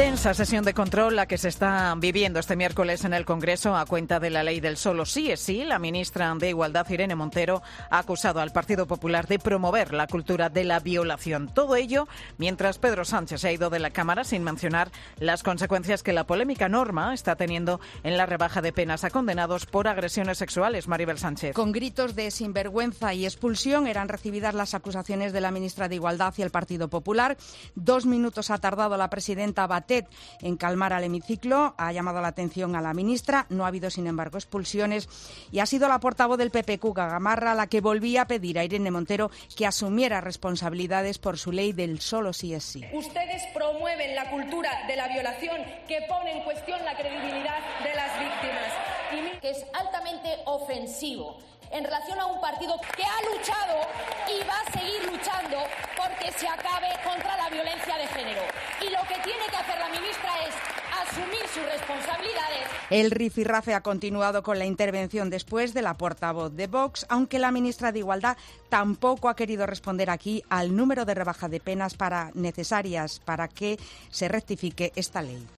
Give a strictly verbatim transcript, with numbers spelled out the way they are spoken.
Intensa sesión de control la que se está viviendo este miércoles en el Congreso a cuenta de la ley del solo sí es sí. La ministra de Igualdad, Irene Montero, ha acusado al Partido Popular de promover la cultura de la violación. Todo ello mientras Pedro Sánchez se ha ido de la Cámara sin mencionar las consecuencias que la polémica norma está teniendo en la rebaja de penas a condenados por agresiones sexuales. Maribel Sánchez. Con gritos de sinvergüenza y expulsión eran recibidas las acusaciones de la ministra de Igualdad y el Partido Popular. Dos minutos ha tardado la presidenta Batet en calmar al hemiciclo. Ha llamado la atención a la ministra. No ha habido, sin embargo, expulsiones. Y ha sido la portavoz del P P, Cuca Gamarra, la que volvía a pedir a Irene Montero que asumiera responsabilidades por su ley del solo sí es sí. Ustedes promueven la cultura de la violación que pone en cuestión la credibilidad de las víctimas. Y que es altamente ofensivo en relación a un partido que ha luchado y va a seguir luchando porque se acabe contra la violencia de género. Y lo que tiene que hacer la ministra es asumir sus responsabilidades. El rifirrafe ha continuado con la intervención después de la portavoz de Vox, aunque la ministra de Igualdad tampoco ha querido responder aquí al número de rebaja de penas para necesarias para que se rectifique esta ley.